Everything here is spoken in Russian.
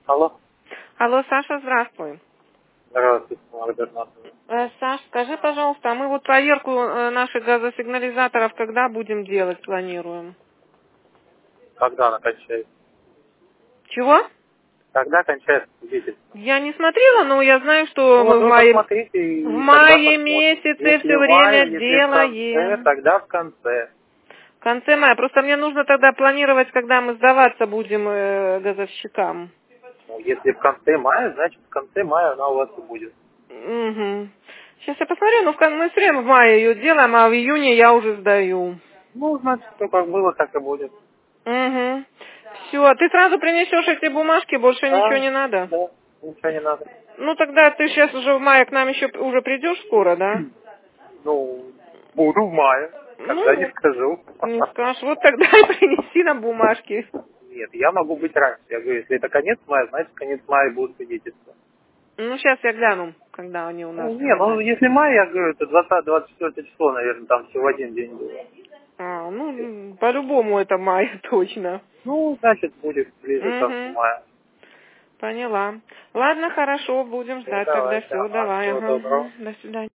Алло. Алло, Саша, здравствуй. Здравствуйте, Маргарита Игнатьевна. Саш, скажи, пожалуйста, а мы вот проверку наших газосигнализаторов когда будем делать, планируем? Когда она кончается? Чего? Когда кончается свидетельство? Я не смотрела, но я знаю, что Ну вот мы в вы мае, посмотрите в и тогда мае посмотрим. месяце Если все в время мае, если в конце, делаем. тогда в конце. В конце мая. Просто мне нужно тогда планировать, когда мы сдаваться будем газовщикам. Ну, если в конце мая, значит в конце мая она у вас и будет. Угу. Сейчас я посмотрю, ну мы все время в мае ее делаем, а в июне я уже сдаю. Ну, значит, все как было, так и будет. Угу. Все, ты сразу принесешь эти бумажки, больше ничего Да, не надо? да, ничего не надо. Ну тогда ты сейчас уже в мае к нам еще уже придешь скоро, да? Ну, буду в мае, Ну когда не вот, скажу. не скажешь. Вот тогда и принеси нам бумажки. Нет, я могу быть раньше. Я говорю, если это конец мая, значит конец мая будет свидетельство. Ну сейчас я гляну, когда они у нас Ну, не, все ну значит. если май, я говорю, это 20-24 число, наверное, там всего один день было. А, ну, по-любому это май точно. Ну, значит, будет ближе к концу Угу. мая. Поняла. Ладно, хорошо, будем Ну, ждать тогда. давайте, Все, ага, давай. всего Ага. доброго. До свидания.